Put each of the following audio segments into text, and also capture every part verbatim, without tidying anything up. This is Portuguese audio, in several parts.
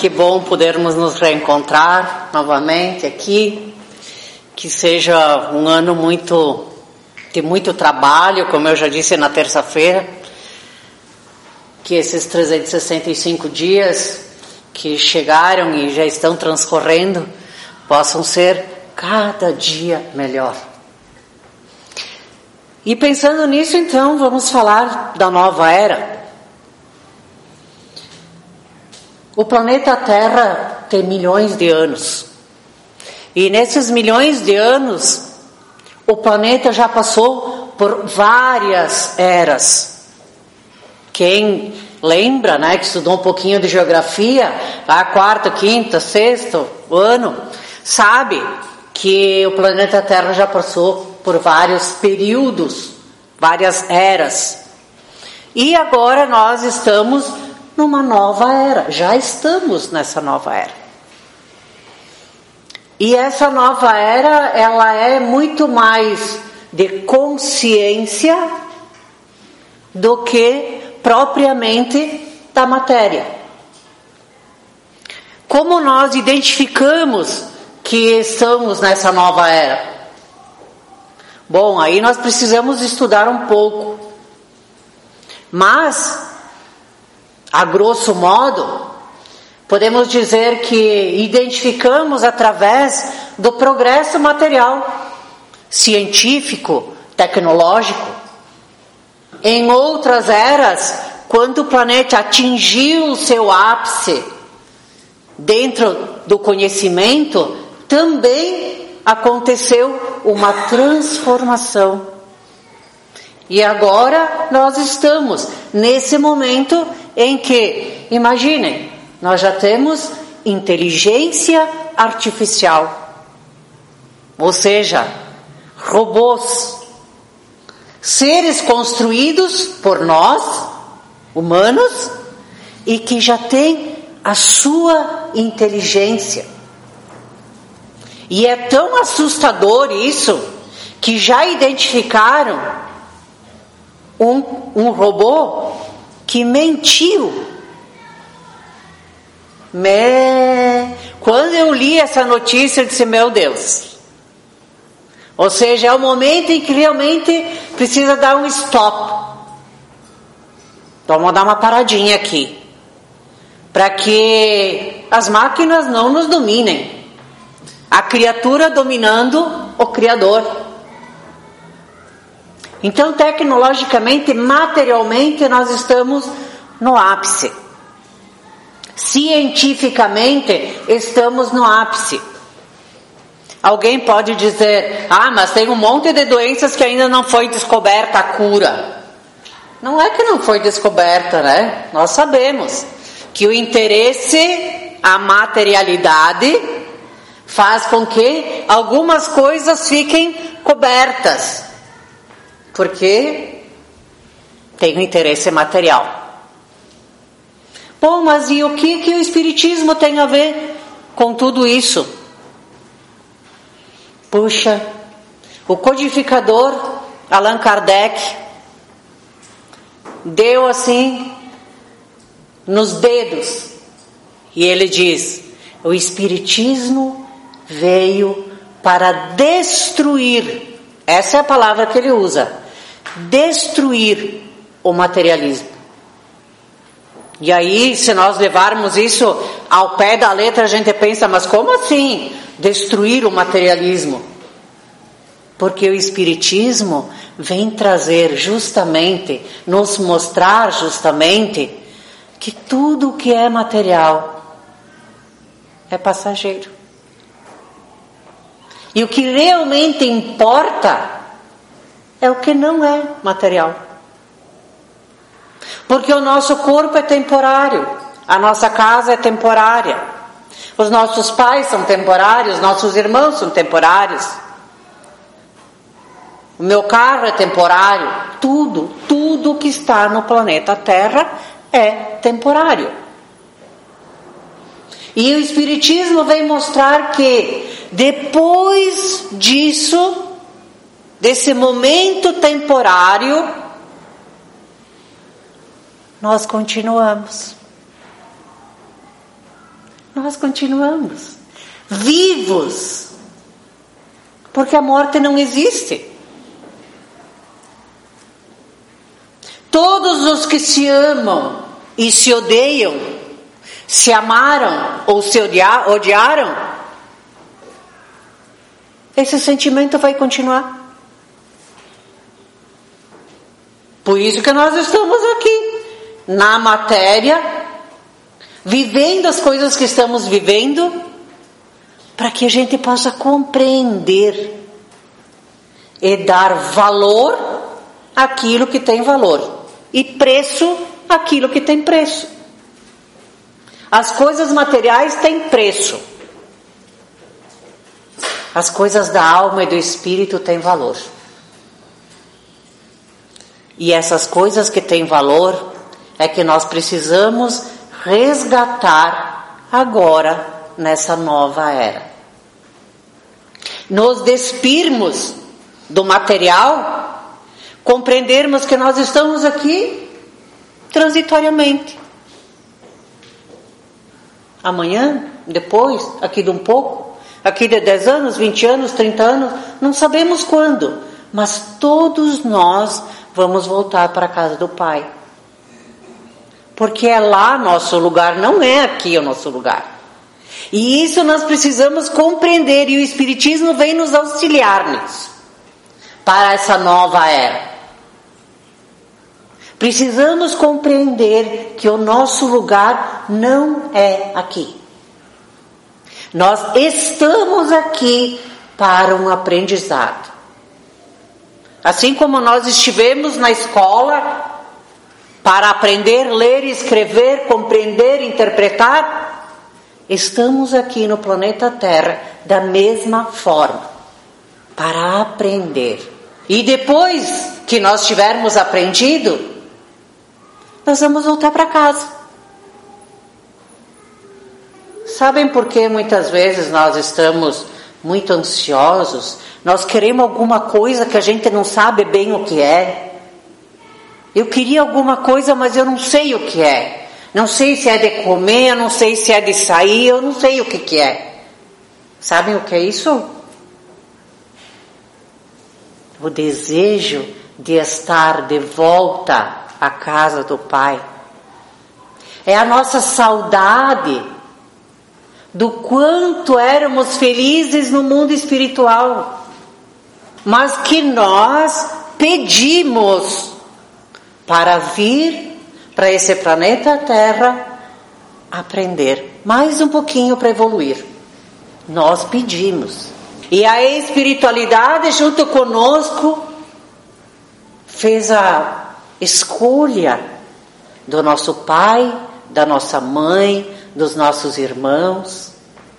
que bom podermos nos reencontrar novamente aqui. Que seja um ano muito, de muito trabalho, como eu já disse na terça-feira. Que esses trezentos e sessenta e cinco dias que chegaram e já estão transcorrendo possam ser cada dia melhor. E pensando nisso, então, vamos falar da nova era. O planeta Terra tem milhões de anos. E nesses milhões de anos, o planeta já passou por várias eras. Quem lembra, né, que estudou um pouquinho de geografia, a quarta, quinta, sexto ano, sabe que o planeta Terra já passou por vários períodos, várias eras. E agora nós estamos numa nova era, já estamos nessa nova era. E essa nova era, ela é muito mais de consciência do que propriamente da matéria. Como nós identificamos que estamos nessa nova era? Bom, aí nós precisamos estudar um pouco. Mas, a grosso modo, podemos dizer que identificamos através do progresso material, científico, tecnológico. Em outras eras, quando o planeta atingiu o seu ápice dentro do conhecimento, também aconteceu uma transformação. E agora nós estamos nesse momento em que, imaginem, nós já temos inteligência artificial, ou seja, robôs, seres construídos por nós, humanos, e que já têm a sua inteligência. E é tão assustador isso, que já identificaram um, um robô que mentiu. Me... Quando eu li essa notícia, eu disse, meu Deus. Ou seja, é o momento em que realmente precisa dar um stop. Vamos dar uma paradinha aqui. Para que as máquinas não nos dominem. A criatura dominando o Criador. Então, tecnologicamente, materialmente, nós estamos no ápice. Cientificamente, estamos no ápice. Alguém pode dizer, ah, mas tem um monte de doenças que ainda não foi descoberta a cura. Não é que não foi descoberta, né? Nós sabemos que o interesse à materialidade faz com que algumas coisas fiquem cobertas. Porque tem um interesse material. Bom, mas e o que, que o Espiritismo tem a ver com tudo isso? Puxa, o codificador Allan Kardec deu assim nos dedos e ele diz: o Espiritismo veio para destruir, essa é a palavra que ele usa, destruir o materialismo. E aí, se nós levarmos isso ao pé da letra, a gente pensa, mas como assim destruir o materialismo? Porque o Espiritismo vem trazer justamente, nos mostrar justamente, que tudo o que é material é passageiro. E o que realmente importa é o que não é material. Porque o nosso corpo é temporário, a nossa casa é temporária, os nossos pais são temporários, nossos irmãos são temporários, o meu carro é temporário, tudo, tudo que está no planeta Terra é temporário. E o Espiritismo vem mostrar que depois disso, desse momento temporário, nós continuamos. nós continuamos vivos, porque a morte não existe. Todos os que se amam e se odeiam, se amaram ou se odia- odiaram, esse sentimento vai continuar. Por isso que nós estamos aqui, na matéria, vivendo as coisas que estamos vivendo, para que a gente possa compreender e dar valor àquilo que tem valor e preço àquilo que tem preço. As coisas materiais têm preço. As coisas da alma e do espírito têm valor. E essas coisas que têm valor é que nós precisamos resgatar agora nessa nova era. Nos despirmos do material, compreendermos que nós estamos aqui transitoriamente. Amanhã, depois, aqui de um pouco, aqui de dez anos, vinte anos, trinta anos, não sabemos quando, mas todos nós vamos voltar para a casa do Pai. Porque é lá nosso lugar, não é aqui o nosso lugar. E isso nós precisamos compreender, e o Espiritismo vem nos auxiliar nisso, para essa nova era. Precisamos compreender que o nosso lugar não é aqui. Nós estamos aqui para um aprendizado. Assim como nós estivemos na escola para aprender, ler, escrever, compreender, interpretar, estamos aqui no planeta Terra da mesma forma, para aprender. E depois que nós tivermos aprendido, nós vamos voltar para casa. Sabem por que muitas vezes nós estamos muito ansiosos? Nós queremos alguma coisa que a gente não sabe bem o que é. Eu queria alguma coisa, mas eu não sei o que é. Não sei se é de comer, eu não sei se é de sair, eu não sei o que que é. Sabem o que é isso? O desejo de estar de volta à casa do Pai. É a nossa saudade do quanto éramos felizes no mundo espiritual, mas que nós pedimos para vir para esse planeta Terra aprender mais um pouquinho para evoluir. Nós pedimos. E a espiritualidade junto conosco fez a escolha do nosso pai, da nossa mãe, dos nossos irmãos.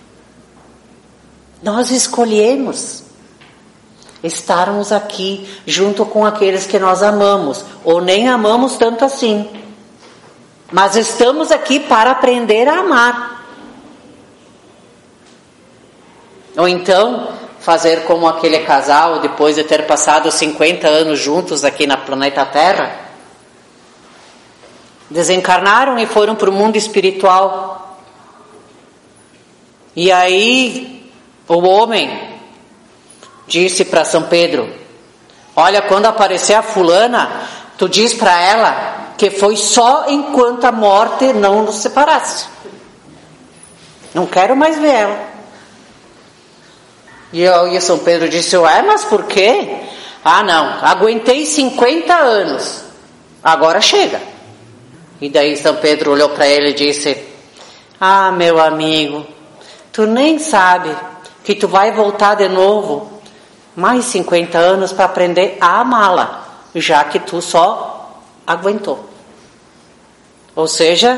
Nós escolhemos estarmos aqui junto com aqueles que nós amamos, ou nem amamos tanto assim, mas estamos aqui para aprender a amar. Ou então fazer como aquele casal, depois de ter passado cinquenta anos juntos aqui na planeta Terra, desencarnaram e foram para o mundo espiritual. E aí o homem disse para São Pedro: olha, quando aparecer a fulana, tu diz para ela que foi só enquanto a morte não nos separasse. Não quero mais ver ela. E, eu, e São Pedro disse: ué, mas por quê? Ah, não, aguentei cinquenta anos, agora chega. E daí São Pedro olhou para ele e disse: ah, meu amigo, tu nem sabe que tu vai voltar de novo mais cinquenta anos para aprender a amá-la, já que tu só aguentou. Ou seja,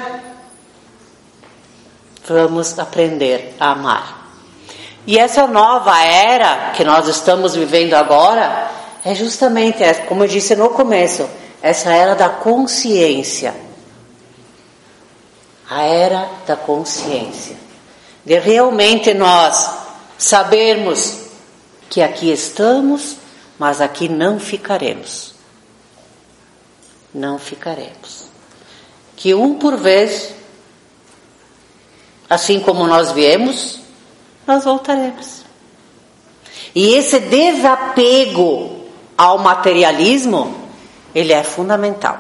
vamos aprender a amar. E essa nova era que nós estamos vivendo agora é justamente, como eu disse no começo, essa era da consciência. A era da consciência. De realmente nós sabermos que aqui estamos, mas aqui não ficaremos. Não ficaremos. Que um por vez assim como nós viemos, nós voltaremos. E esse desapego ao materialismo, ele é fundamental.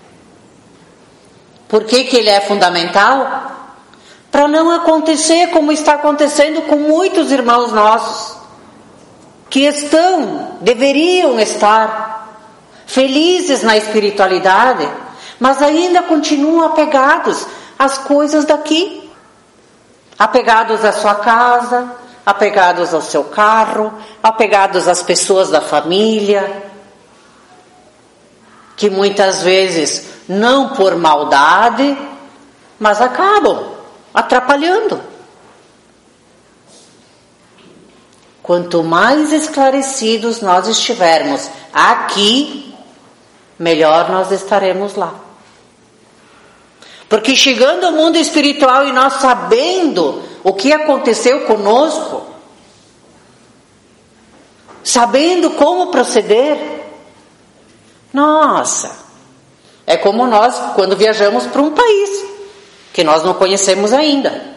Por que que ele é fundamental? Para não acontecer como está acontecendo com muitos irmãos nossos, que estão, deveriam estar felizes na espiritualidade, mas ainda continuam apegados às coisas daqui, apegados à sua casa, apegados ao seu carro, apegados às pessoas da família, que muitas vezes, não por maldade, mas acabam atrapalhando. Quanto mais esclarecidos nós estivermos aqui, melhor nós estaremos lá. Porque chegando ao mundo espiritual e nós sabendo o que aconteceu conosco, sabendo como proceder, nossa, é como nós quando viajamos para um país que nós não conhecemos ainda.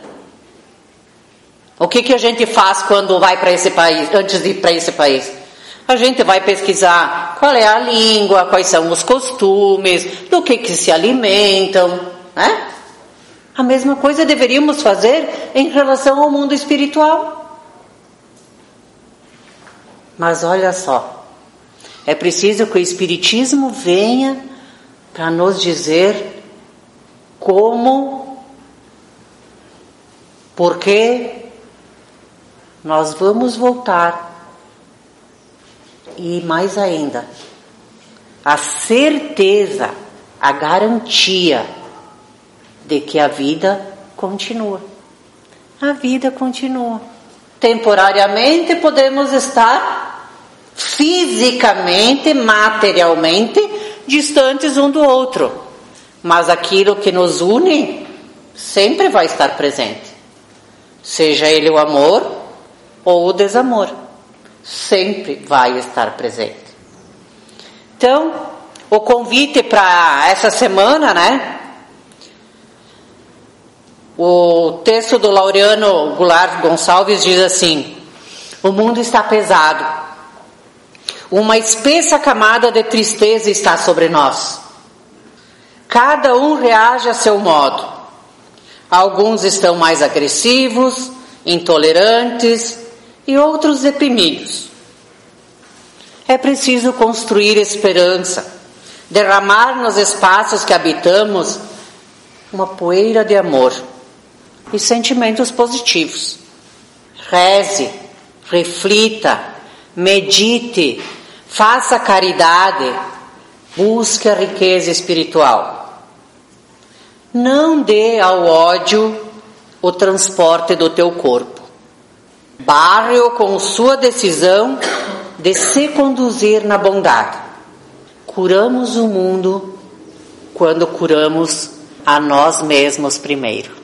O que que a gente faz quando vai para esse país, antes de ir para esse país? A gente vai pesquisar qual é a língua, quais são os costumes, do que que se alimentam, né? A mesma coisa deveríamos fazer em relação ao mundo espiritual. Mas olha só, é preciso que o Espiritismo venha para nos dizer como, porque nós vamos voltar. E mais ainda, a certeza, a garantia de que a vida continua. A vida continua. Temporariamente podemos estar fisicamente, materialmente distantes um do outro, mas aquilo que nos une sempre vai estar presente. Seja ele o amor ou o desamor, sempre vai estar presente. Então, o convite para essa semana, né? O texto do Laureano Goulart Gonçalves diz assim: o mundo está pesado, uma espessa camada de tristeza está sobre nós. Cada um reage a seu modo. Alguns estão mais agressivos, intolerantes e outros deprimidos. É preciso construir esperança, derramar nos espaços que habitamos uma poeira de amor e sentimentos positivos. Reze, reflita, medite, faça caridade, busque a riqueza espiritual. Não dê ao ódio o transporte do teu corpo. Barre-o com sua decisão de se conduzir na bondade. Curamos o mundo quando curamos a nós mesmos primeiro.